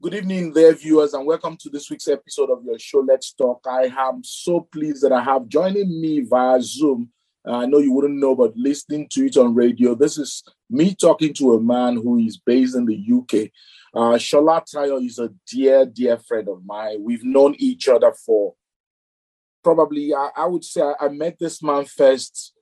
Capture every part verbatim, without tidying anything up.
Good evening there, viewers, and welcome to this week's episode of your show, Let's Talk. I am so pleased that I have joining me via Zoom. Uh, I know you wouldn't know, but listening to it on radio, this is me talking to a man who is based in the U K. Uh, Shola Tayo is a dear, dear friend of mine. We've known each other for probably, I, I would say I, I met this man first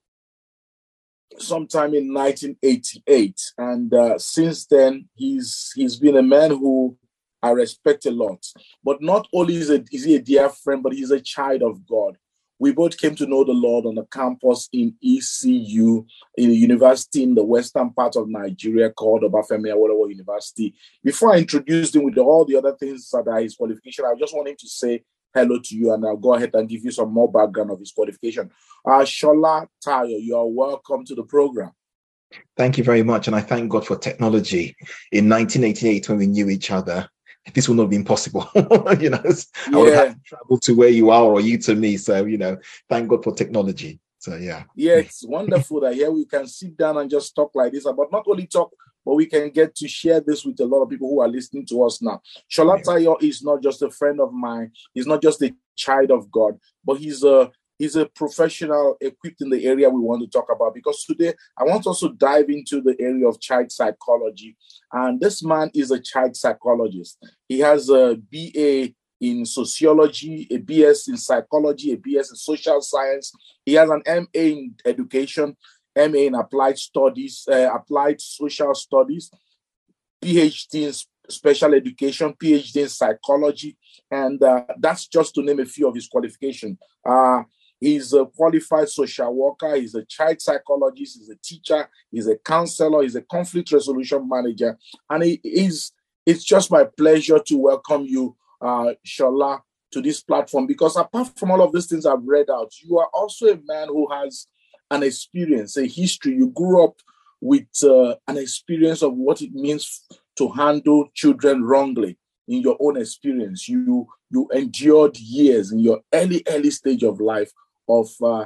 sometime in nineteen eighty-eight. And uh, since then, he's he's been a man who I respect a lot. But not only is, a, is he a dear friend, but he's a child of God. We both came to know the Lord on a campus in E C U, in a university in the western part of Nigeria called Obafemi Awolowo University. Before I introduced him with all the other things that are his qualification, I just want him to say hello to you, and I'll go ahead and give you some more background of his qualification. Uh, Shola Tayo, you are welcome to the program. Thank you very much, and I thank God for technology. In nineteen eighty-eight, when we knew each other, this would not have been possible. you know, yeah. I would have to travel to where you are or you to me. So, you know, thank God for technology. So, yeah. Yeah, it's wonderful that here we can sit down and just talk like this, but not only talk, but we can get to share this with a lot of people who are listening to us now. Shola Tayo is not just a friend of mine. He's not just a child of God, but he's a He's a professional equipped in the area we want to talk about, because today I want to also dive into the area of child psychology. And this man is a child psychologist. He has a B A in sociology, a B S in psychology, a B S in social science. He has an M A in education, M A in applied studies, uh, applied social studies, P H D in special education, P H D in psychology. And uh, that's just to name a few of his qualifications. Uh, He's a qualified social worker. He's a child psychologist. He's a teacher. He's a counselor. He's a conflict resolution manager. And it is, it's just my pleasure to welcome you, uh, Shola, to this platform, because apart from all of these things I've read out, you are also a man who has an experience, a history. You grew up with uh, an experience of what it means to handle children wrongly. In your own experience, you, you endured years in your early, early stage of life of uh,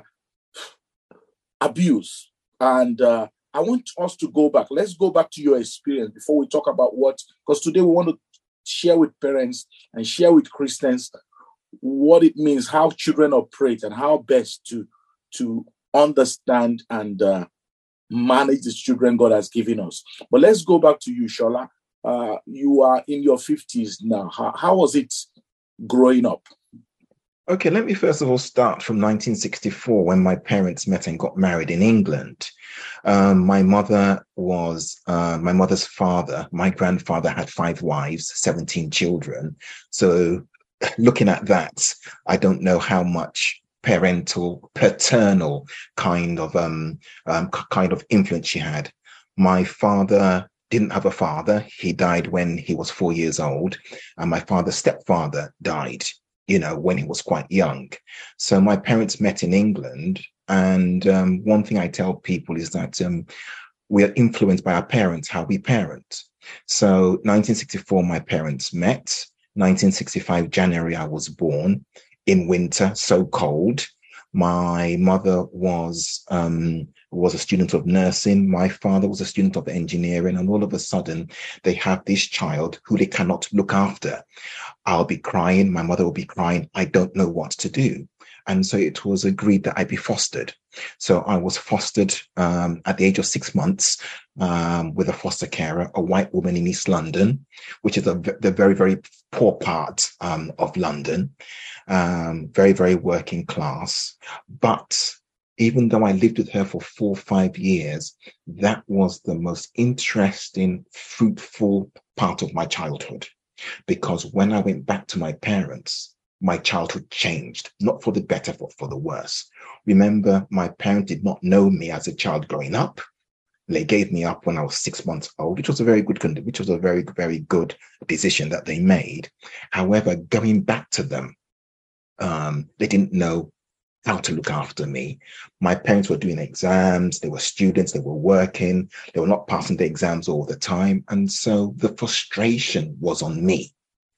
abuse. And uh, I want us to go back. Let's go back to your experience before we talk about what, because today we want to share with parents and share with Christians what it means, how children operate, and how best to, to understand and uh, manage the children God has given us. But let's go back to you, Shola. Uh, you are in your fifties now. How, how was it growing up? Okay, let me first of all start from nineteen sixty-four, when my parents met and got married in England. Um, my mother was, uh, my mother's father, my grandfather had five wives, seventeen children. So looking at that, I don't know how much parental, paternal kind of, um, um, kind of influence she had. My father didn't have a father. He died when he was four years old. And my father's stepfather died, you know, when he was quite young. So my parents met in England. And um, one thing I tell people is that um, we are influenced by our parents, how we parent. So nineteen sixty-four, my parents met. nineteen sixty-five, January, I was born in winter, so cold. My mother was um, was a student of nursing. My father was a student of engineering. And all of a sudden, they have this child who they cannot look after. I'll be crying. My mother will be crying. I don't know what to do. And so it was agreed that I be fostered. So I was fostered um, at the age of six months um, with a foster carer, a white woman in East London, which is a, the very, very poor part um, of London. Um, very, very working class. But even though I lived with her for four or five years, that was the most interesting, fruitful part of my childhood. Because when I went back to my parents, my childhood changed, not for the better, but for the worse. Remember, my parents did not know me as a child growing up. They gave me up when I was six months old, which was a very good, which was a very, very good decision that they made. However, going back to them, Um, they didn't know how to look after me. My parents were doing exams. They were students. They were working. They were not passing the exams all the time. And so the frustration was on me.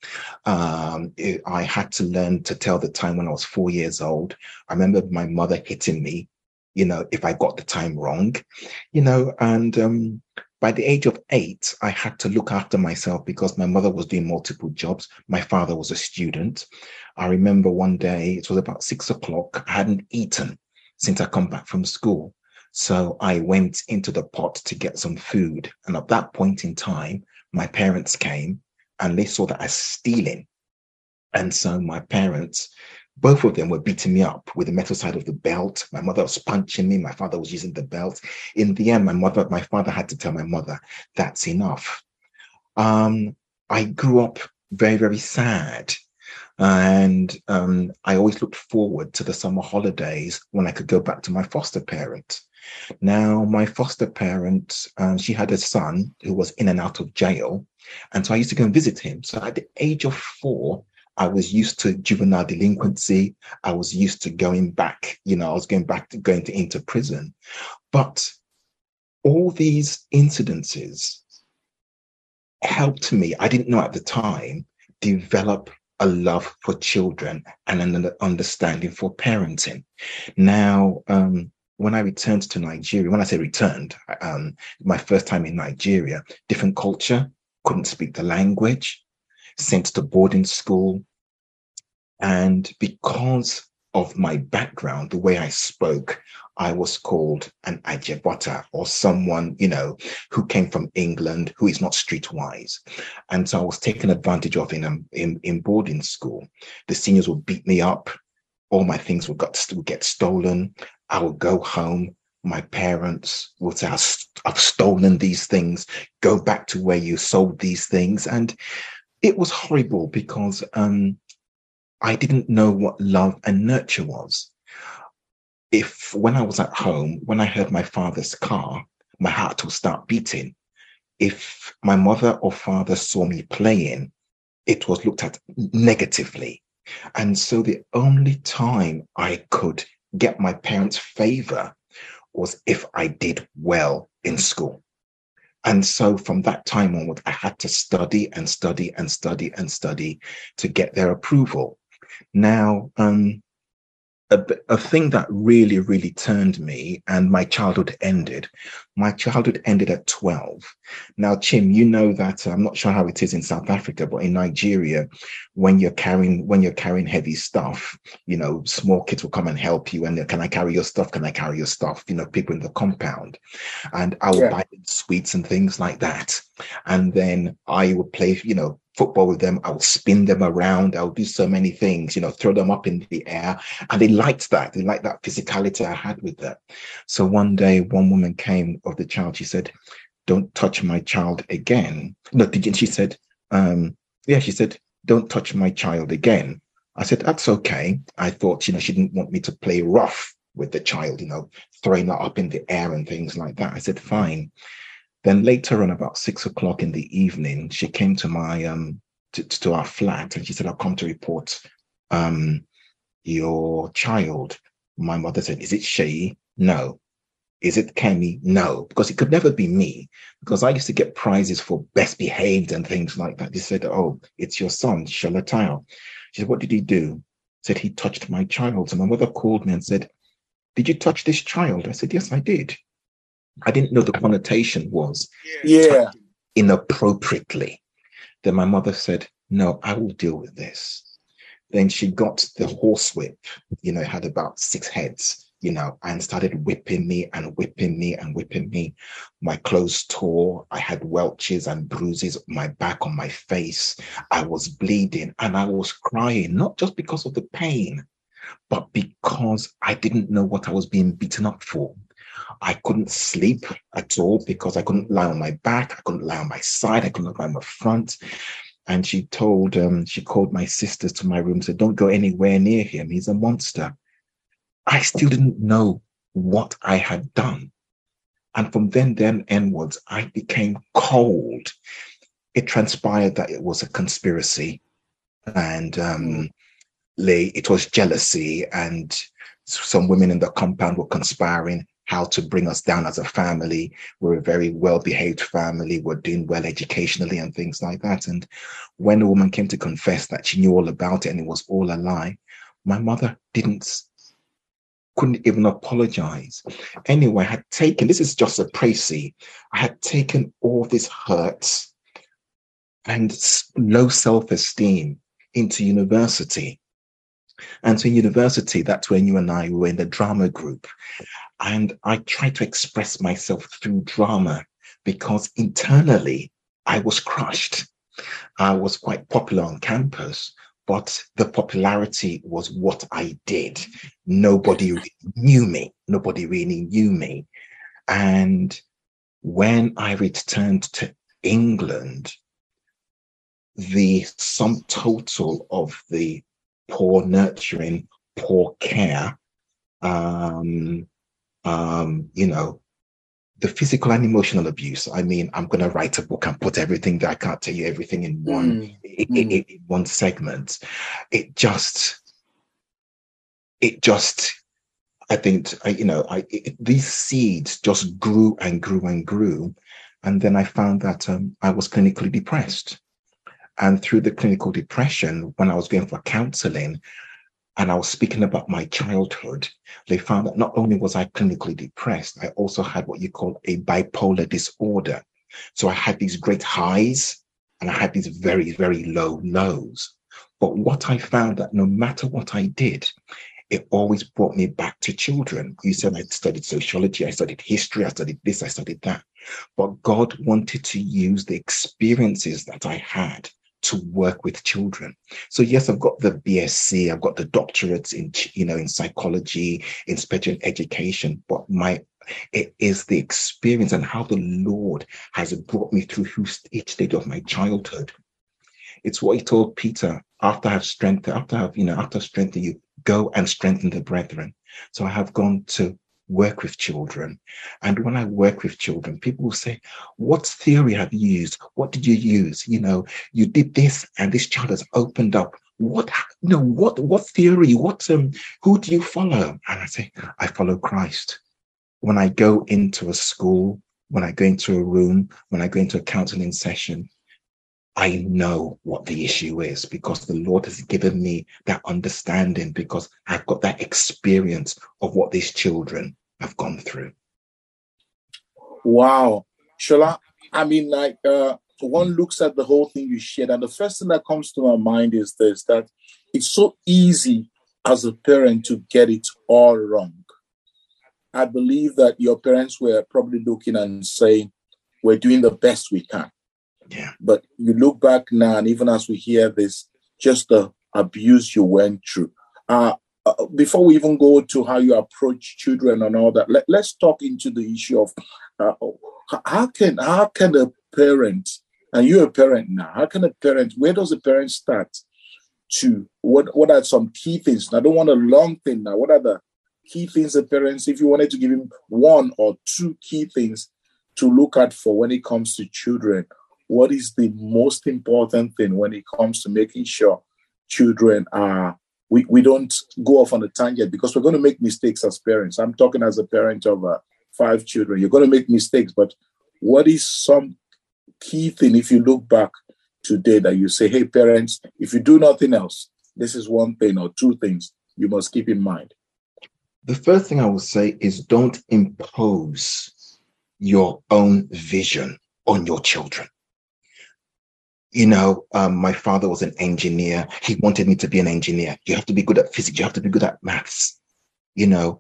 Um, it, I had to learn to tell the time when I was four years old. I remember my mother hitting me, you know, if I got the time wrong, you know, and um, By the age of eight, I had to look after myself because my mother was doing multiple jobs. My father was a student. I remember one day, it was about six o'clock. I hadn't eaten since I come back from school. So I went into the pot to get some food. And at that point in time, my parents came and they saw that I was stealing. And so my parents, both of them were beating me up with the metal side of the belt. My mother was punching me. My father was using the belt. In the end, my mother, my father had to tell my mother, that's enough. Um, I grew up very, very sad. And um, I always looked forward to the summer holidays when I could go back to my foster parent. Now, my foster parent, um, she had a son who was in and out of jail. And so I used to go and visit him. So at the age of four, I was used to juvenile delinquency. I was used to going back, you know, I was going back to going to into prison. But all these incidences helped me, I didn't know at the time, develop a love for children and an understanding for parenting. Now, um, when I returned to Nigeria, when I say returned, um, my first time in Nigeria, different culture, couldn't speak the language, sent to boarding school. And because of my background, the way I spoke, I was called an Ajebota, or someone, you know, who came from England, who is not streetwise. And so I was taken advantage of in, um, in, in boarding school. The seniors would beat me up. All my things would, got, would get stolen. I would go home. My parents would say, I've stolen these things. Go back to where you sold these things. And it was horrible because um, I didn't know what love and nurture was. If when I was at home, when I heard my father's car, my heart would start beating. If my mother or father saw me playing, it was looked at negatively. And so the only time I could get my parents' favor was if I did well in school. And so from that time onward, I had to study and study and study and study to get their approval. Now, um, a, a thing that really, really turned me and my childhood ended. My childhood ended at twelve. Now, Chim, you know that, I'm not sure how it is in South Africa, but in Nigeria, when you're carrying, when you're carrying heavy stuff, you know, small kids will come and help you. And can I carry your stuff? Can I carry your stuff? You know, people in the compound. And I would yeah. buy sweets and things like that. And then I would play, you know, football with them. I would spin them around. I would do so many things, you know, throw them up in the air. And they liked that. They liked that physicality I had with them. So one day, one woman came of the child. She said, don't touch my child again. No, she said, um, yeah, she said, don't touch my child again. I said, that's okay. I thought, you know, she didn't want me to play rough with the child, you know, throwing her up in the air and things like that. I said, fine. Then later on, about six o'clock in the evening, she came to my um to, to our flat and she said, I'll come to report um your child. My mother said, is it Shay? No. Is it Kemi? No, because it could never be me, because I used to get prizes for best behaved and things like that. They said, oh, it's your son, Shalatile. She said, what did he do? Said, he touched my child. So my mother called me and said, did you touch this child? I said, yes, I did. I didn't know the connotation was yeah inappropriately. Then my mother said, no, I will deal with this. Then she got the horsewhip, you know, it had about six heads, you know, and started whipping me and whipping me and whipping me. My clothes tore. I had welches and bruises on my back, on my face. I was bleeding and I was crying, not just because of the pain, but because I didn't know what I was being beaten up for. I couldn't sleep at all because I couldn't lie on my back. I couldn't lie on my side. I couldn't lie on my front. And she told, um, she called my sisters to my room, said, don't go anywhere near him. He's a monster. I still didn't know what I had done. And from then, then onwards, I became cold. It transpired that it was a conspiracy and um, mm. it was jealousy, and some women in the compound were conspiring how to bring us down as a family. We're a very well-behaved family. We're doing well educationally and things like that. And when the woman came to confess that she knew all about it and it was all a lie, my mother didn't couldn't even apologize. Anyway, I had taken, this is just a précis, I had taken all this hurt and low self-esteem into university. And so in university, that's when you and I were in the drama group. And I tried to express myself through drama because internally I was crushed. I was quite popular on campus, but the popularity was what I did. Nobody really knew me. Nobody really knew me. And when I returned to England, the sum total of the poor nurturing, poor care, um, um, you know, the physical and emotional abuse. I mean, I'm going to write a book and put everything that I can't tell you everything in one, Mm. in, Mm. in, in one segment. It just, it just, I think, I, you know, I, it, these seeds just grew and grew and grew. And then I found that um, I was clinically depressed. And through the clinical depression, when I was going for counseling, and I was speaking about my childhood, they found that not only was I clinically depressed, I also had what you call a bipolar disorder. So I had these great highs and I had these very, very low lows. But what I found that no matter what I did, it always brought me back to children. You said I studied sociology, I studied history, I studied this, I studied that. But God wanted to use the experiences that I had to work with children. So yes, I've got the B S c, I've got the doctorates in, you know, in psychology, in special education, but my, it is the experience and how the Lord has brought me through each stage of my childhood. It's what he told Peter, after I've strengthened, after I've, you know, after strengthen you, go and strengthen the brethren. So I have gone to work with children. And when I work with children, people will say, what theory have you used? What did you use? You know, you did this and this child has opened up. What, you know, what, what theory, what, um, who do you follow? And I say, I follow Christ. When I go into a school, when I go into a room, when I go into a counseling session, I know what the issue is because the Lord has given me that understanding because I've got that experience of what these children have gone through. Wow. Shola, I mean, like, uh, one looks at the whole thing you shared, and the first thing that comes to my mind is this, that it's so easy as a parent to get it all wrong. I believe that your parents were probably looking and saying, we're doing the best we can. Yeah. But you look back now, and even as we hear this, just the abuse you went through. Uh, uh, before we even go to how you approach children and all that, let, let's talk into the issue of uh, how can how can a parent, and you're a parent now, how can a parent, where does a parent start to, what, what are some key things? I don't want a long thing now. What are the key things a parents, if you wanted to give him one or two key things to look at for when it comes to children? What is the most important thing when it comes to making sure children are, we, we don't go off on a tangent, because we're going to make mistakes as parents. I'm talking as a parent of uh, five children. You're going to make mistakes, but what is some key thing, if you look back today, that you say, hey, parents, if you do nothing else, this is one thing or two things you must keep in mind? The first thing I will say is don't impose your own vision on your children. You know, um, my father was an engineer. He wanted me to be an engineer. You have to be good at physics. You have to be good at maths. You know,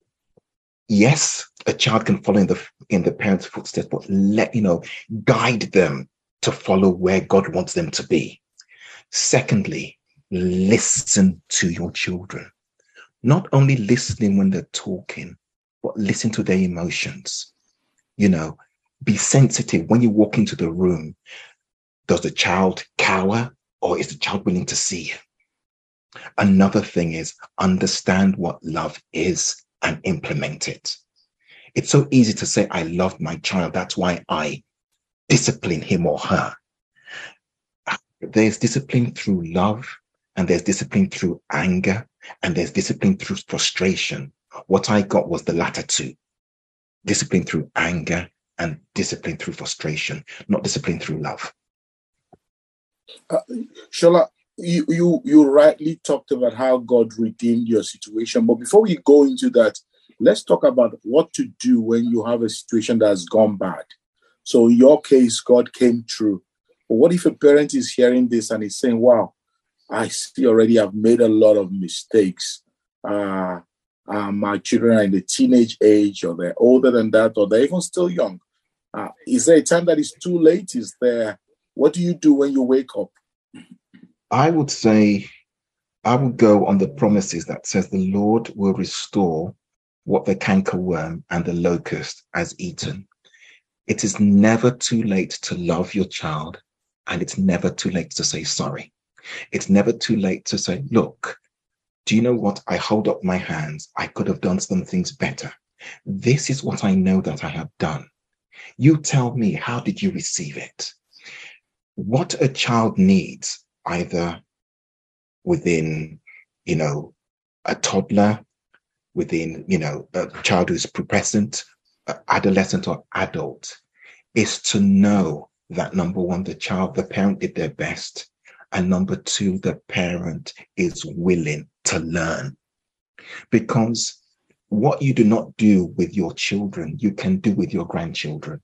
yes, a child can follow in the in the parents' footsteps, but let, you know, guide them to follow where God wants them to be. Secondly, listen to your children. Not only listening when they're talking, but listen to their emotions. You know, be sensitive when you walk into the room. Does the child cower, or is the child willing to see you? Another thing is understand what love is and implement it. It's so easy to say, I love my child, that's why I discipline him or her. There's discipline through love, and there's discipline through anger, and there's discipline through frustration. What I got was the latter two. Discipline through anger and discipline through frustration, not discipline through love. Uh, Shola, you, you, you rightly talked about how God redeemed your situation. But before we go into that, let's talk about what to do when you have a situation that has gone bad. So in your case, God came through. But what if a parent is hearing this and is saying, wow, I see already I've made a lot of mistakes. Uh, uh, my children are in the teenage age, or they're older than that, or they're even still young. Uh, is there a time that is too late? Is there, what do you do when you wake up? I would say I would go on the promises that says the Lord will restore what the cankerworm and the locust has eaten. It is never too late to love your child, and it's never too late to say sorry. It's never too late to say, look, do you know what? I hold up my hands. I could have done some things better. This is what I know that I have done. You tell me, how did you receive it? What a child needs, either within, you know, a toddler, within, you know, a child who's pubescent, adolescent or adult, is to know that, number one, the child, the parent did their best. And number two, the parent is willing to learn. Because what you do not do with your children, you can do with your grandchildren.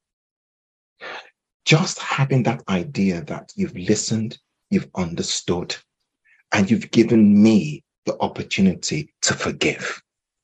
Just having that idea that you've listened, you've understood, and you've given me the opportunity to forgive.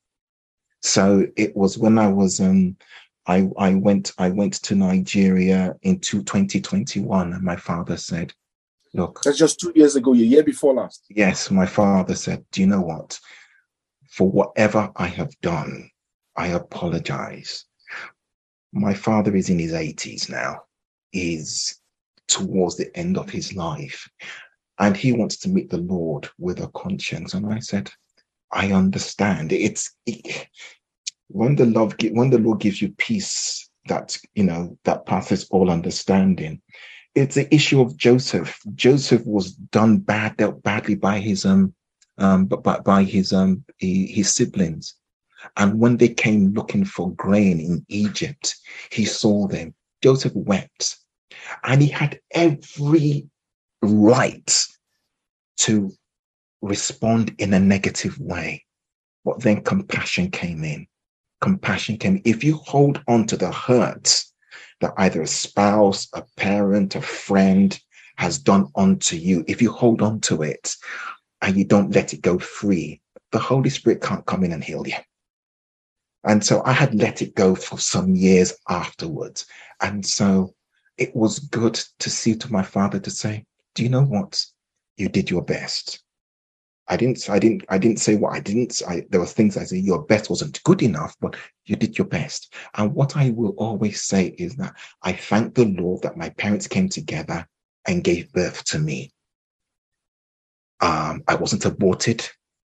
So it was when I was, um, I, I went, I went to Nigeria in twenty twenty-one, and my father said, look. That's just two years ago, a year before last. Yes, my father said, do you know what? For whatever I have done, I apologize. My father is in his eighties now. He's towards the end of his life, and he wants to meet the Lord with a conscience. And I said, I understand. It's it, when the love, when the Lord gives you peace, that, you know, that passes all understanding. It's the issue of Joseph. Joseph was done bad, dealt badly by his um, um, but by, by his um, his siblings. And when they came looking for grain in Egypt, he saw them. Joseph wept, and he had every right to respond in a negative way. But then compassion came in. Compassion came. If you hold on to the hurt that either a spouse, a parent, a friend has done unto you, if you hold on to it and you don't let it go free, the Holy Spirit can't come in and heal you. And so I had let it go for some years afterwards. And so it was good to see to my father to say, do you know what? You did your best. I didn't, I didn't, I didn't say what I didn't. I, there were things I said, your best wasn't good enough, but you did your best. And what I will always say is that I thank the Lord that my parents came together and gave birth to me. Um, I wasn't aborted.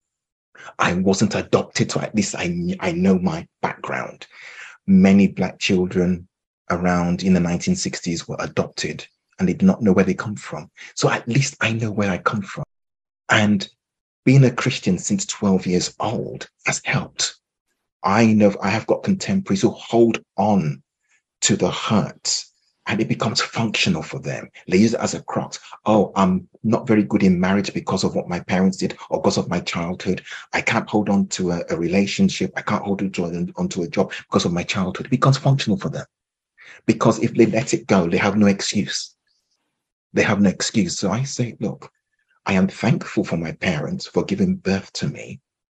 I wasn't adopted. So at least I, I know my background. Many Black children around in the nineteen sixties were adopted, and they did not know where they come from. So at least I know where I come from. And being a Christian since twelve years old has helped. I know I have got contemporaries who hold on to the hurt, and it becomes functional for them. They use it as a crux. Oh, I'm not very good in marriage because of what my parents did or because of my childhood. I can't hold on to a, a relationship. I can't hold on to, a, onto a job because of my childhood. It becomes functional for them. Because if they let it go, they have no excuse. They have no excuse. So I say, look, I am thankful for my parents for giving birth to me.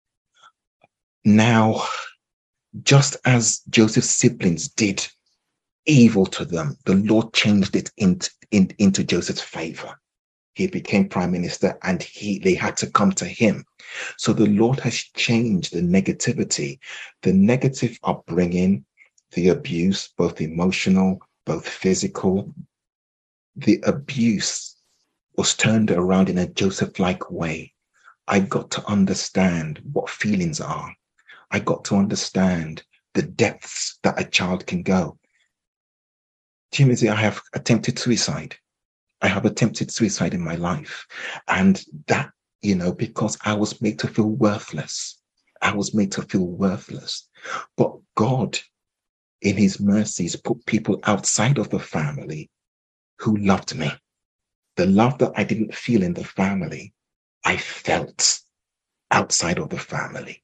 Now, just as Joseph's siblings did evil to them, the Lord changed it into, in, into Joseph's favor. He became prime minister, and he they had to come to him. So the Lord has changed the negativity, the negative upbringing, the abuse, both emotional, both physical. The abuse was turned around in a Joseph-like way. I got to understand what feelings are. I got to understand the depths that a child can go. Timothy, I have attempted suicide. I have attempted suicide in my life. And that, you know, because I was made to feel worthless. I was made to feel worthless. But God, in his mercies, put people outside of the family who loved me. The love that I didn't feel in the family, I felt outside of the family.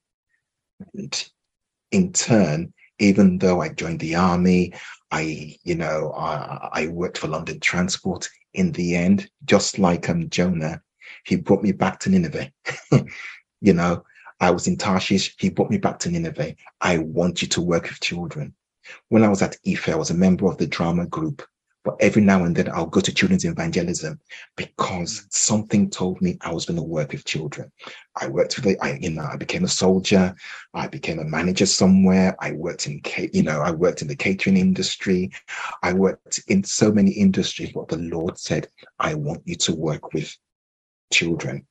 And in turn, even though I joined the army, I, you know, I, I worked for London Transport. In the end, just like um, Jonah, he brought me back to Nineveh. You know, I was in Tarshish. He brought me back to Nineveh. I want you to work with children. When I was at Ife, I was a member of the drama group. But every now and then I'll go to children's evangelism because something told me I was going to work with children. I worked with, I, you know, I became a soldier. I became a manager somewhere. I worked in, you know, I worked in the catering industry. I worked in so many industries. But the Lord said, I want you to work with children.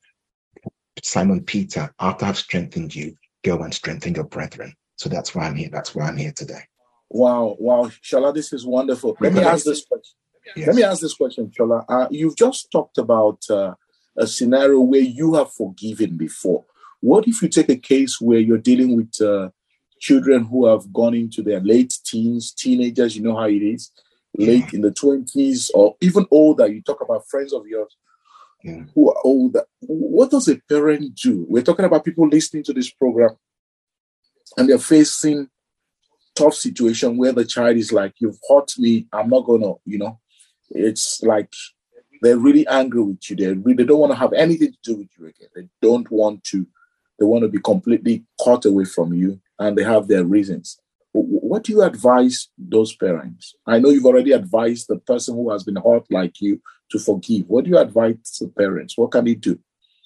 Simon Peter, after I've strengthened you, go and strengthen your brethren. So that's why I'm here. That's why I'm here today. Wow, wow, Shola, this is wonderful. Let me ask this question. Yes. Let me ask this question, Shola. Uh, you've just talked about uh, a scenario where you have forgiven before. What if you take a case where you're dealing with uh, children who have gone into their late teens, teenagers, you know how it is, late yeah. in the twenties or even older? You talk about friends of yours yeah. who are older. What does a parent do? We're talking about people listening to this program and they're facing tough situation where the child is like, you've hurt me, I'm not gonna, you know, it's like they're really angry with you. They really they don't want to have anything to do with you again. They don't want to, they want to be completely cut away from you and they have their reasons. What do you advise those parents? I know you've already advised the person who has been hurt like you to forgive. What do you advise the parents? What can they do?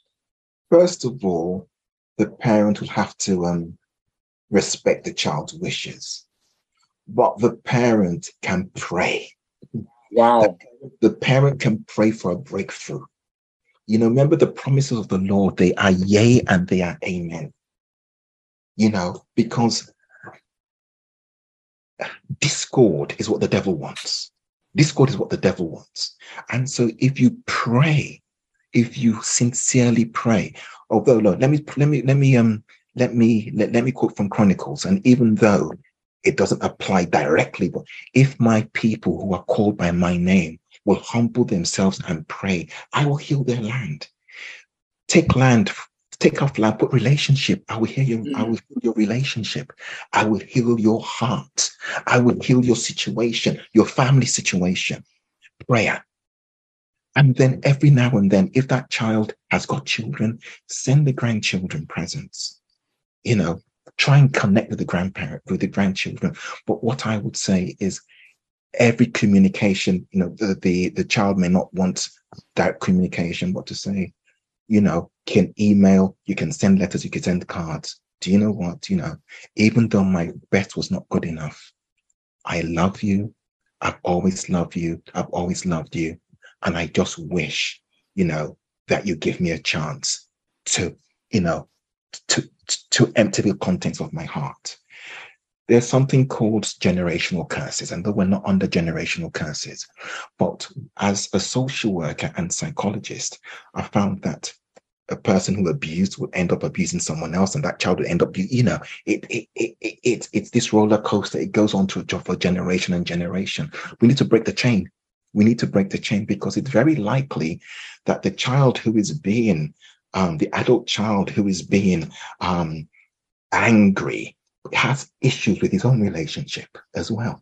First of all, the parent will have to um respect the child's wishes, but the parent can pray. Wow. The, the parent can pray for a breakthrough. You know, remember the promises of the Lord, they are yea and they are amen. You know, because discord is what the devil wants. Discord is what the devil wants. And so if you pray, if you sincerely pray, although Lord, let me let me let me um Let me let, let me quote from Chronicles, and even though it doesn't apply directly, but if my people who are called by my name will humble themselves and pray, I will heal their land. Take land, take off land, put relationship. I will heal your, mm. I will heal your relationship. I will heal your heart. I will heal your situation, your family situation. Prayer. And then every now and then, if that child has got children, send the grandchildren presents. You know, try and connect with the grandparent, with the grandchildren. But what I would say is every communication, you know, the, the, the child may not want direct communication, but to say, you know, can email, you can send letters, you can send cards. Do you know what? You know, even though my best was not good enough, I love you. I've always loved you. I've always loved you. And I just wish, you know, that you give me a chance to, you know, to, to empty the contents of my heart. There's something called generational curses, and though we're not under generational curses, but as a social worker and psychologist, I found that a person who abused would end up abusing someone else, and that child would end up, you know, it, it, it, it, it it's this roller coaster. It goes on to for generation and generation. We need to break the chain. We need to break the chain because it's very likely that the child who is being Um, the adult child who is being um, angry has issues with his own relationship as well.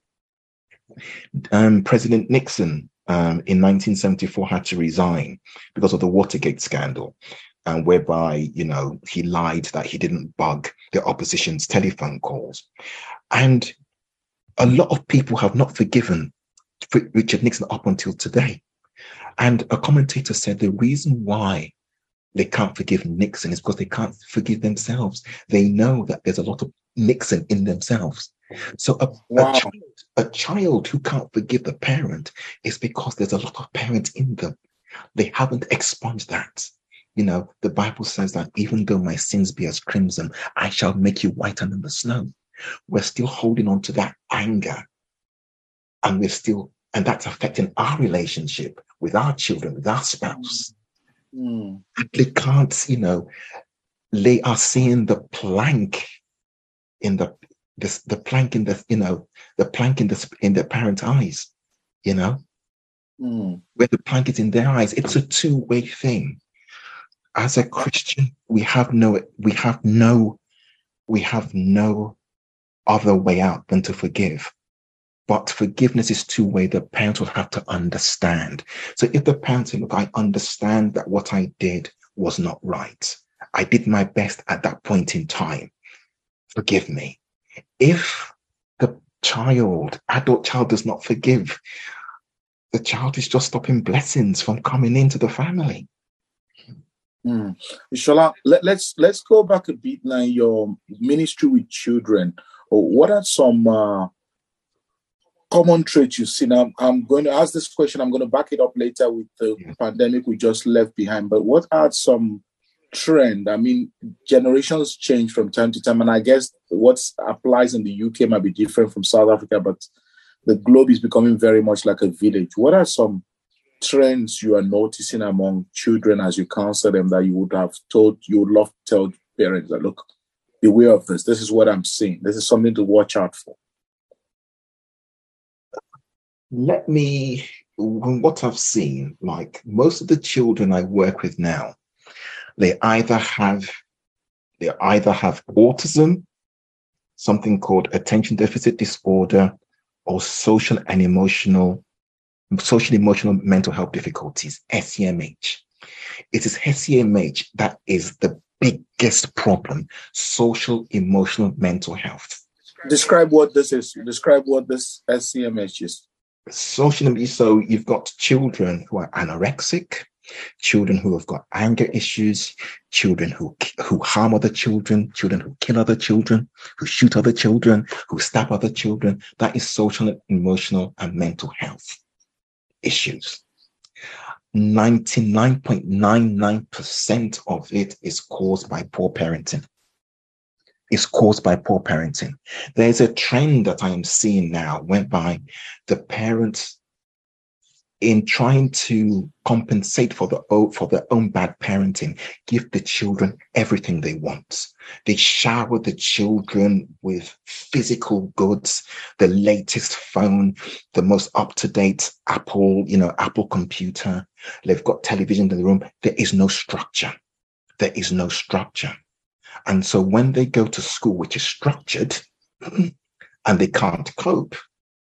Um, President Nixon um, in nineteen seventy-four had to resign because of the Watergate scandal, uh, whereby, you know, he lied that he didn't bug the opposition's telephone calls. And a lot of people have not forgiven Richard Nixon up until today. And a commentator said the reason why they can't forgive Nixon is because they can't forgive themselves. They know that there's a lot of Nixon in themselves. So a, wow. a, child, a child who can't forgive the parent is because there's a lot of parents in them. They haven't expunged that. You know, the Bible says that even though my sins be as crimson, I shall make you whiter than the snow. We're still holding on to that anger. And we're still, and that's affecting our relationship with our children, with our spouse. Mm. They can't, you know, they are seeing the plank in the this the plank in the you know the plank in the in their parents' eyes, you know. Mm. where the plank is in their eyes. It's a two-way thing. As a Christian, we have no, we have no, we have no other way out than to forgive. But forgiveness is two-way. The parents will have to understand. So if the parents say, look, I understand that what I did was not right. I did my best at that point in time. Forgive me. If the child, adult child does not forgive, the child is just stopping blessings from coming into the family. Mm. Shola, let, let's let's go back a bit now. Your ministry with children. What are some uh, common traits you see? Now, I'm going to ask this question. I'm going to back it up later with the yeah. pandemic we just left behind. But what are some trend? I mean, generations change from time to time, and I guess what applies in the U K might be different from South Africa. But the globe is becoming very much like a village. What are some trends you are noticing among children as you counsel them that you would have told, you would love to tell parents that, look, beware of this. This is what I'm seeing. This is something to watch out for. Let me, what I've seen, like most of the children I work with now, they either have, they either have autism, something called attention deficit disorder, or social and emotional social emotional mental health difficulties, S E M H. It is S E M H that is the biggest problem, social emotional mental health. Describe what this is. Describe what this S E M H is. Social, so you've got children who are anorexic, children who have got anger issues, children who who harm other children, children who kill other children, who shoot other children, who stab other children. That is social, emotional, and mental health issues. ninety-nine point nine nine percent of it is caused by poor parenting. It's caused by poor parenting. There's a trend that I am seeing now whereby the parents, in trying to compensate for the for their own bad parenting, give the children everything they want. They shower the children with physical goods, the latest phone, the most up-to-date Apple, you know, Apple computer. They've got television in the room. There is no structure. There is no structure. And so when they go to school, which is structured, and they can't cope,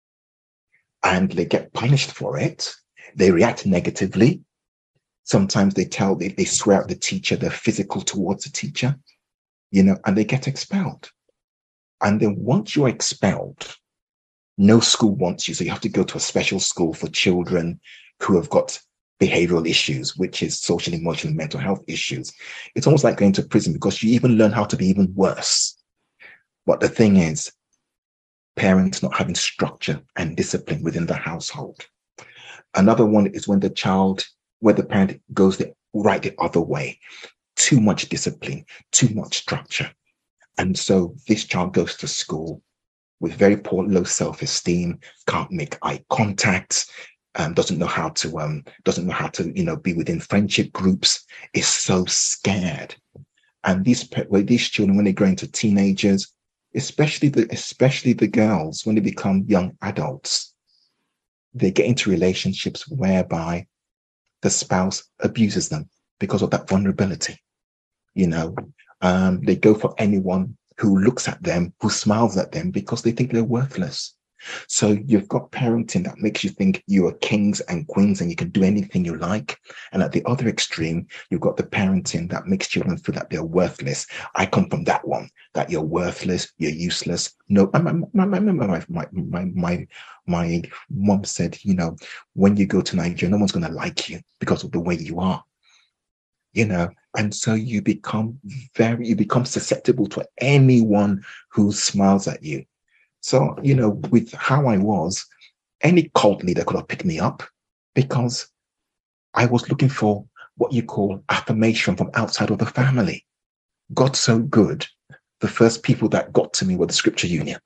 and they get punished for it, they react negatively. Sometimes they tell, they, they swear at the teacher, they're physical towards the teacher, you know, and they get expelled. And then once you're expelled, no school wants you. So you have to go to a special school for children who have got behavioral issues, which is social, emotional, mental health issues. It's almost like going to prison because you even learn how to be even worse. But the thing is, parents not having structure and discipline within the household. Another one is when the child, where the parent goes the right the other way, too much discipline, too much structure. And so this child goes to school with very poor, low self-esteem, can't make eye contact, um, doesn't know how to, um, doesn't know how to, you know, be within friendship groups, is so scared. And these, well, these children, when they grow into teenagers, especially the, especially the girls, when they become young adults, they get into relationships whereby the spouse abuses them because of that vulnerability. You know, um, they go for anyone who looks at them, who smiles at them because they think they're worthless. So you've got parenting that makes you think you are kings and queens and you can do anything you like. And at the other extreme, you've got the parenting that makes children feel that they're worthless. I come from that one, that you're worthless, you're useless. No, my, my, my, my, my, my, my, my, my mom said, you know, when you go to Nigeria, no one's going to like you because of the way you are, you know. And so you become very, you become susceptible to anyone who smiles at you. So, you know, with how I was, any cult leader could have picked me up because I was looking for what you call affirmation from outside of the family. God so good. The first people that got to me were the Scripture Union.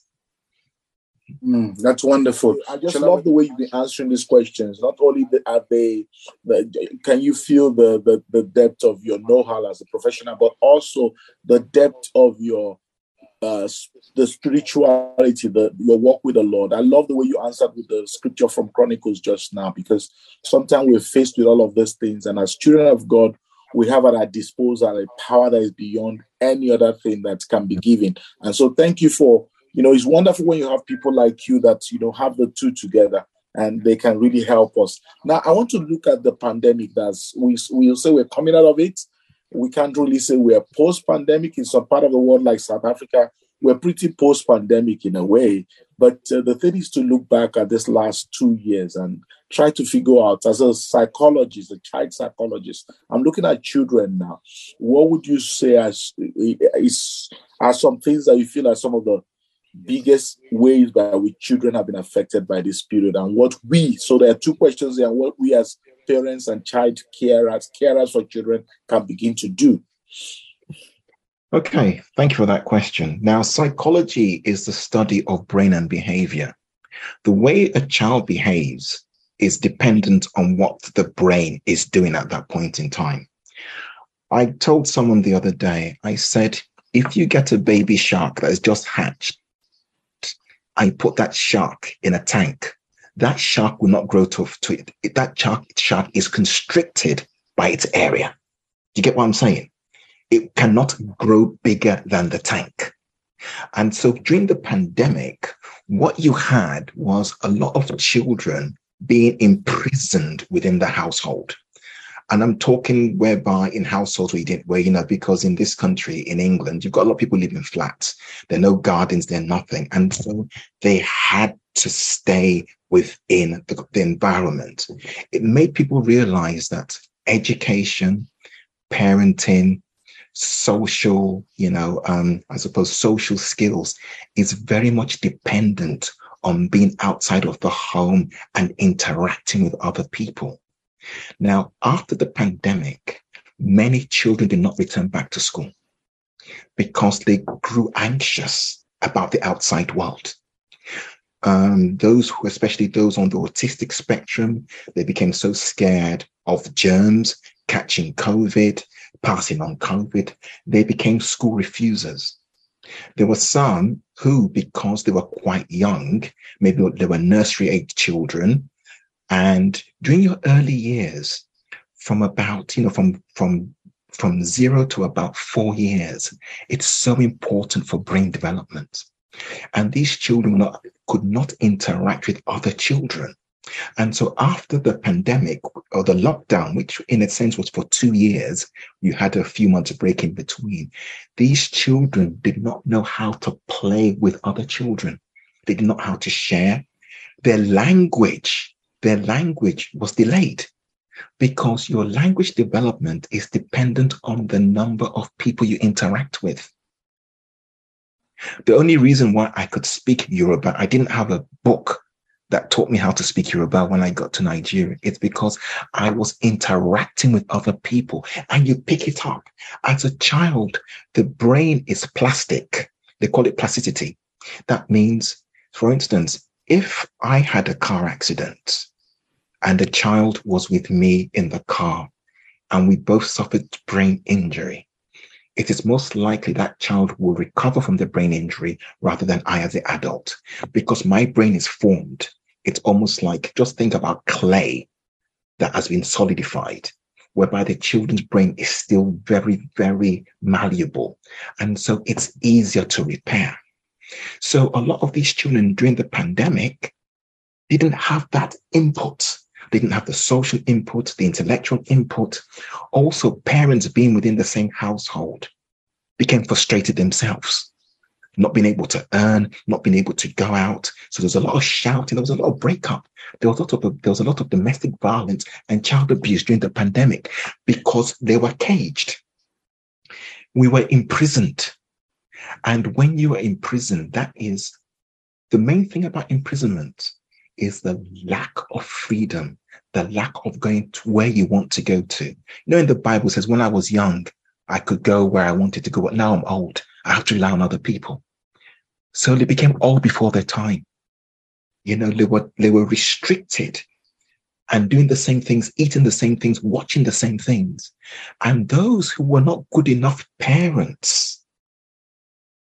Mm, that's wonderful. I just Shall love I... the way you've been answering these questions. Not only the, are they, the, can you feel the, the, the depth of your know-how as a professional, but also the depth of your uh, the spirituality, the your walk with the Lord. I love the way you answered with the scripture from Chronicles just now, because sometimes we're faced with all of these things, and as children of God, we have at our disposal a power that is beyond any other thing that can be given. And so thank you for, you know, it's wonderful when you have people like you that, you know, have the two together and they can really help us. Now, I want to look at the pandemic. That's, we, we'll say we're coming out of it. We can't really say we're post-pandemic. In some part of the world like South Africa, we're pretty post-pandemic in a way. But uh, the thing is to look back at this last two years and try to figure out, as a psychologist, a child psychologist, I'm looking at children now. What would you say as is, are some things that you feel are some of the biggest ways by which children have been affected by this period, and what we, so there are two questions here, and what we as parents and child carers, carers for children can begin to do? Okay, thank you for that question. Now, psychology is the study of brain and behavior. The way a child behaves is dependent on what the brain is doing at that point in time. I told someone the other day, I said, if you get a baby shark that has just hatched, I put that shark in a tank, that shark will not grow to, to it. That shark, shark is constricted by its area. Do you get what I'm saying? It cannot grow bigger than the tank. And so during the pandemic, what you had was a lot of children being imprisoned within the household. And I'm talking whereby in households where you didn't, where, you know, because in this country, in England, you've got a lot of people living in flats. There are no gardens, there are nothing. And so they had to stay within the, the environment. It made people realize that education, parenting, social, you know, um, I suppose social skills is very much dependent on being outside of the home and interacting with other people. Now, after the pandemic, many children did not return back to school because they grew anxious about the outside world. Um, those who, especially those on the autistic spectrum, they became so scared of germs, catching COVID, passing on COVID, they became school refusers. There were some who, because they were quite young, maybe they were nursery age children, and during your early years, from about, you know, from, from, from zero to about four years, it's so important for brain development. And these children not, could not interact with other children. And so after the pandemic or the lockdown, which in a sense was for two years, you had a few months of break in between, these children did not know how to play with other children. They did not know how to share. Their language, their language was delayed because your language development is dependent on the number of people you interact with. The only reason why I could speak Yoruba, I didn't have a book that taught me how to speak Yoruba when I got to Nigeria. It's because I was interacting with other people, and you pick it up. As a child, the brain is plastic. They call it plasticity. That means, for instance, if I had a car accident and a child was with me in the car and we both suffered brain injury, it is most likely that child will recover from the brain injury rather than I as the adult, because my brain is formed. It's almost like, just think about clay that has been solidified, whereby the children's brain is still very, very malleable. And so it's easier to repair. So a lot of these children during the pandemic didn't have that input. They didn't have the social input, the intellectual input. Also, parents being within the same household became frustrated themselves, not being able to earn, not being able to go out. So there's a lot of shouting. There was a lot of breakup. There was a lot of, there was a lot of domestic violence and child abuse during the pandemic because they were caged. We were imprisoned. And when you are imprisoned, that is the main thing about imprisonment is the lack of freedom, the lack of going to where you want to go to. You know, in the Bible says, when I was young, I could go where I wanted to go, but now I'm old. I have to rely on other people. So they became old before their time. You know, they were, they were restricted and doing the same things, eating the same things, watching the same things. And those who were not good enough parents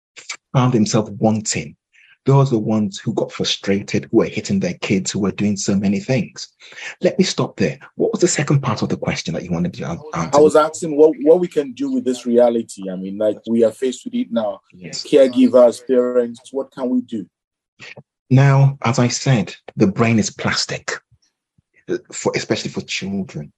found themselves wanting. Those are the ones who got frustrated, who were hitting their kids, who were doing so many things. Let me stop there. What was the second part of the question that you wanted to answer? I was asking what, what we can do with this reality. I mean, like we are faced with it now. Yes. Caregivers, parents, what can we do? Now, as I said, the brain is plastic, for, especially for children.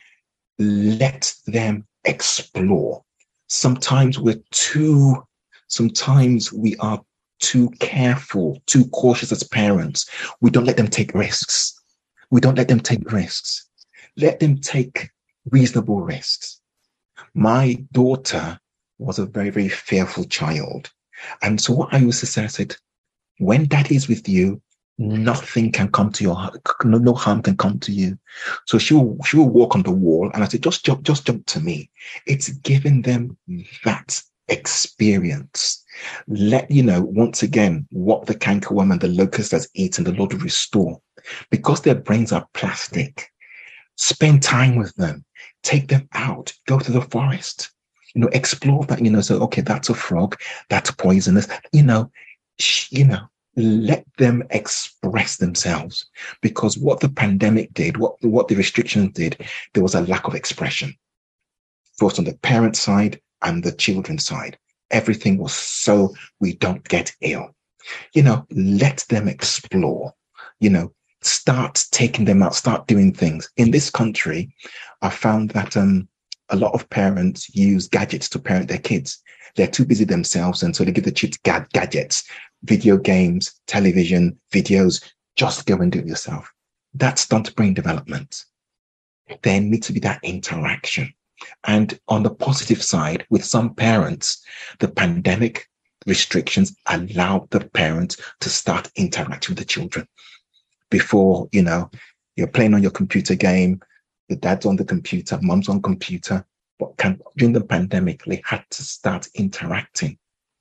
Let them explore. Sometimes we're too, sometimes we are too careful, too cautious as parents. We don't let them take risks. We don't let them take risks. Let them take reasonable risks. My daughter was a very, very fearful child. And so what I used to say, I said, when daddy is with you, nothing can come to your heart. No, no harm can come to you. So she will, she will walk on the wall. And I said, just jump, just jump to me. It's giving them that experience. Let, you know, once again, what the cankerworm and the locust has eaten, the Lord will restore. Because their brains are plastic, spend time with them. Take them out. Go to the forest. You know, explore that, you know, so, okay, that's a frog. That's poisonous. You know, sh- you know, let them express themselves. Because what the pandemic did, what, what the restrictions did, there was a lack of expression. Both on the parent side and the children's side. Everything was so we don't get ill. You know, let them explore. You know, start taking them out, start doing things. In this country, I found that um, a lot of parents use gadgets to parent their kids. They're too busy themselves, and so they give the kids gad- gadgets, video games, television, videos. Just go and do it yourself. That's stunts brain development. There needs to be that interaction. And on the positive side, with some parents, the pandemic restrictions allowed the parents to start interacting with the children. Before, you know, you're playing on your computer game, the dad's on the computer, mom's on computer, but can, during the pandemic, they had to start interacting.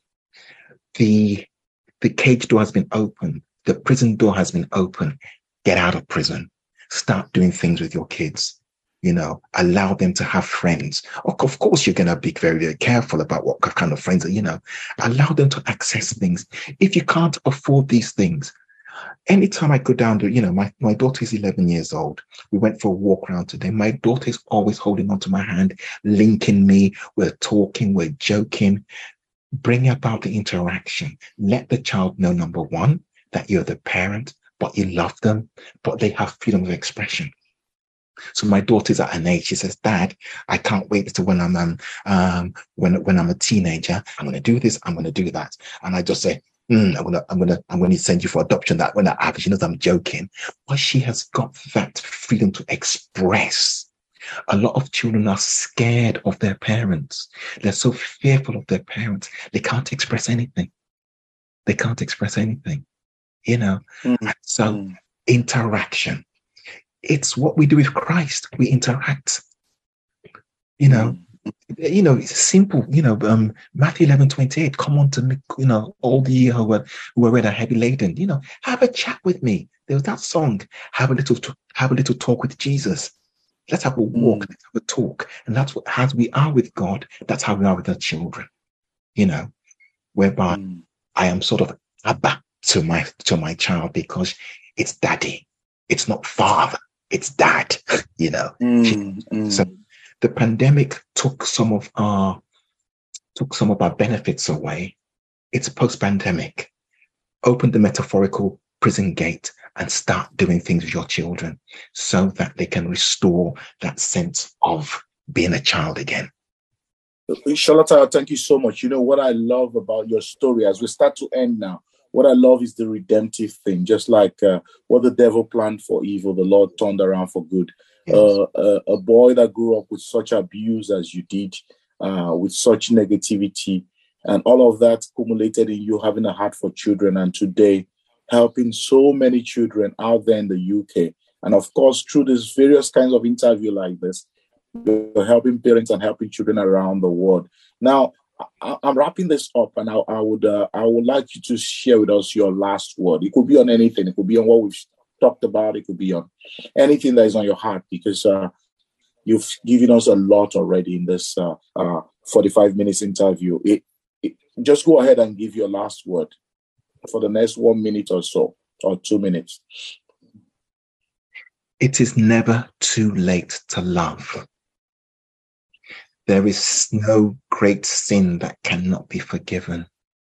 The, the cage door has been opened. The prison door has been opened. Get out of prison. Start doing things with your kids. You know, allow them to have friends. Of course, you're going to be very, very careful about what kind of friends are, you know, allow them to access things. If you can't afford these things, anytime I go down to, you know, my, my daughter is eleven years old. We went for a walk around today. My daughter is always holding onto my hand, linking me. We're talking, we're joking. Bring about the interaction. Let the child know, number one, that you're the parent, but you love them, but they have freedom of expression. So my daughter's at an age, she says, Dad, I can't wait to when I'm um, um when when I'm a teenager, I'm gonna do this, I'm gonna do that. And I just say, mm, I'm gonna I'm gonna I'm gonna send you for adoption. That when that happens, she knows I'm joking. But she has got that freedom to express. A lot of children are scared of their parents. They're so fearful of their parents, they can't express anything. They can't express anything, you know. Mm-hmm. So interaction. It's what we do with Christ. We interact. You know, mm-hmm. you know, it's simple. You know, um, Matthew eleven twenty-eight. Come on to me, you know, all the year who are who are rather heavy laden. You know, have a chat with me. There was that song. Have a little, have a little talk with Jesus. Let's have a walk. Mm-hmm. Let's have a talk. And that's what, as we are with God, that's how we are with our children. You know, whereby mm-hmm. I am sort of Abba to my to my child because it's daddy. It's not father. It's dad, you know. Mm, mm. So the pandemic took some of our took some of our benefits away. It's post-pandemic. Open the metaphorical prison gate and start doing things with your children so that they can restore that sense of being a child again. Charlotte, thank you so much. You know what I love about your story as we start to end now. What I love is the redemptive thing, just like uh, what the devil planned for evil, the Lord turned around for good. Yes. Uh, uh, a boy that grew up with such abuse as you did, uh, with such negativity, and all of that accumulated in you having a heart for children, and today helping so many children out there in the U K. And of course, through these various kinds of interview like this, you're helping parents and helping children around the world. Now, I'm wrapping this up, and I, I would uh, I would like you to share with us your last word. It could be on anything. It could be on what we've talked about. It could be on anything that is on your heart, because uh, you've given us a lot already in this uh, uh, forty-five minutes interview. It, it, just go ahead and give your last word for the next one minute or so, or two minutes. It is never too late to love. There is no great sin that cannot be forgiven.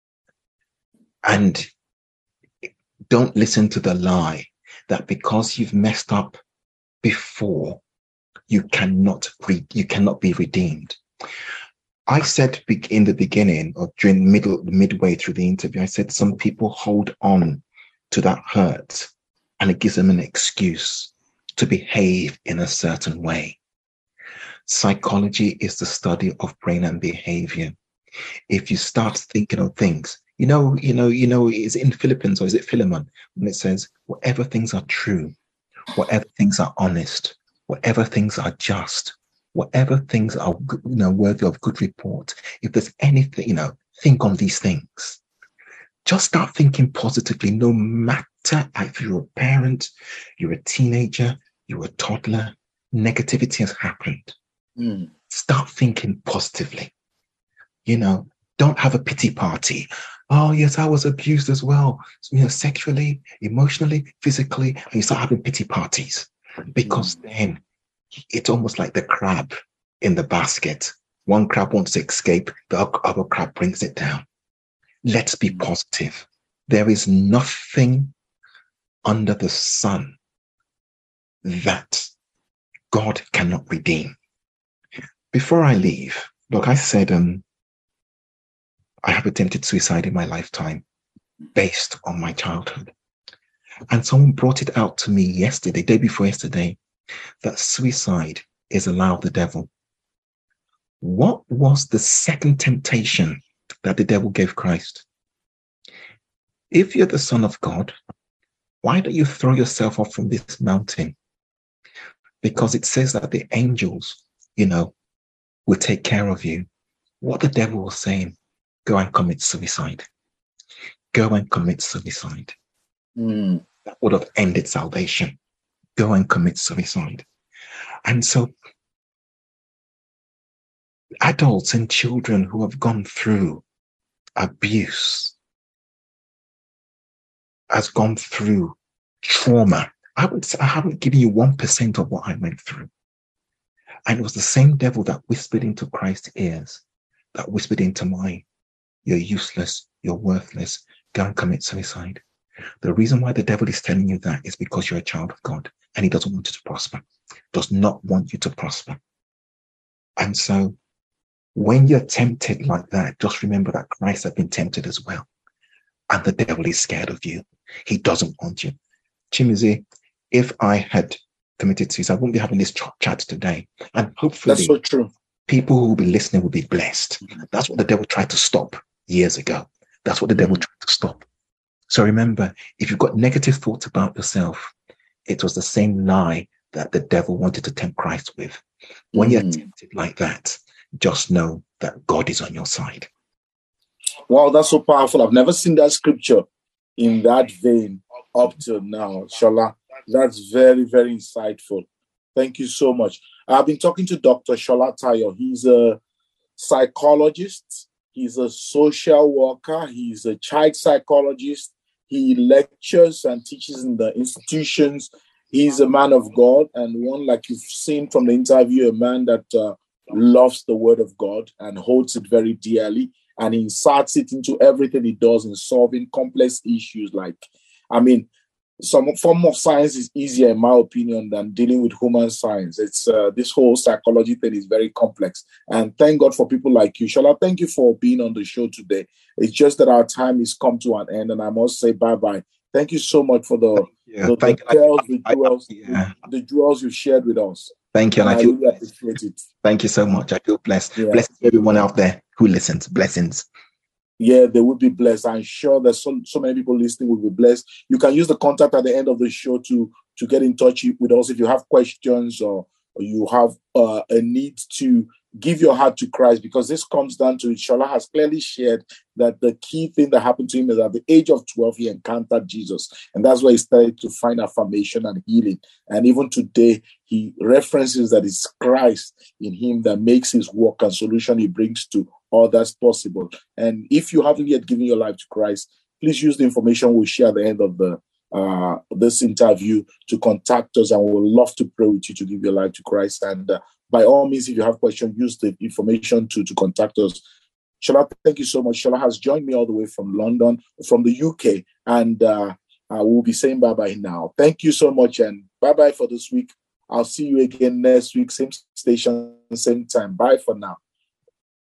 And don't listen to the lie that because you've messed up before, you cannot re- you cannot be redeemed. I said in the beginning or during middle midway through the interview, I said some people hold on to that hurt and it gives them an excuse to behave in a certain way. Psychology is the study of brain and behavior. If you start thinking of things, you know, you know, you know, is it in Philippines or is it Philemon when it says, whatever things are true, whatever things are honest, whatever things are just, whatever things are, you know, worthy of good report. If there's anything, you know, think on these things. Just start thinking positively, no matter if you're a parent, you're a teenager, you're a toddler, negativity has happened. Mm. Start thinking positively. You know, don't have a pity party. Oh, yes, I was abused as well. You know, sexually, emotionally, physically, and you start having pity parties. Because mm. then it's almost like the crab in the basket. One crab wants to escape, the other crab brings it down. Let's be positive. There is nothing under the sun that God cannot redeem. Before I leave, look, I said um, I have attempted suicide in my lifetime based on my childhood. And someone brought it out to me yesterday, day before yesterday, that suicide is allowed of the devil. What was the second temptation that the devil gave Christ? If you're the Son of God, why don't you throw yourself off from this mountain? Because it says that the angels, you know, will take care of you. What the devil was saying, go and commit suicide. Go and commit suicide. Mm. That would have ended salvation. Go and commit suicide. And so adults and children who have gone through abuse, has gone through trauma. I would say I haven't given you one percent of what I went through. And it was the same devil that whispered into Christ's ears, that whispered into mine, you're useless, you're worthless, go and commit suicide. The reason why the devil is telling you that is because you're a child of God and he doesn't want you to prosper, does not want you to prosper. And so when you're tempted like that, just remember that Christ has been tempted as well. And the devil is scared of you. He doesn't want you. Chimizi, if I had committed suicide, I wouldn't be having this ch- chat today. And hopefully that's so true. People who will be listening will be blessed. That's what the devil tried to stop years ago. That's what the devil tried to stop. So remember, if you've got negative thoughts about yourself, it was the same lie that the devil wanted to tempt Christ with. When mm. you're tempted like that, just know that God is on your side. Wow, that's so powerful. I've never seen that scripture in that vein up till now. Shola, that's very, very insightful. Thank you so much. I've been talking to Doctor Shola Tayo. He's a psychologist. He's a social worker. He's a child psychologist. He lectures and teaches in the institutions. He's a man of God, and one, like you've seen from the interview, a man that uh, loves the word of God and holds it very dearly. And he inserts it into everything he does in solving complex issues. Like, I mean, some form of science is easier, in my opinion, than dealing with human science. It's uh, this whole psychology thing is very complex. And thank God for people like you. Shola, thank you for being on the show today. It's just that our time has come to an end, and I must say bye-bye. Thank you so much for the, yeah, the, thank, the, pearls, the, I, jewels, I, yeah. the, the jewels you shared with us. Thank you, and, and I, I feel really appreciate it. Thank you so much. I feel blessed. Yeah. Blessings to everyone out there who listens. Blessings. Yeah, they will be blessed. I'm sure that so, so many people listening will be blessed. You can use the contact at the end of the show to, to get in touch with us if you have questions or, or you have uh, a need to give your heart to Christ, because this comes down to it. Shola has clearly shared that the key thing that happened to him is at the age of twelve, he encountered Jesus. And that's where he started to find affirmation and healing. And even today, he references that it's Christ in him that makes his work and solution he brings to all that's possible. And if you haven't yet given your life to Christ, please use the information we'll share at the end of the uh, this interview to contact us, and we would love to pray with you to give your life to Christ. And uh, by all means, if you have questions, use the information to, to contact us. Shola, thank you so much. Shola has joined me all the way from London, from the U K, and uh, uh, we'll be saying bye-bye now. Thank you so much, and bye-bye for this week. I'll see you again next week, same station, same time. Bye for now.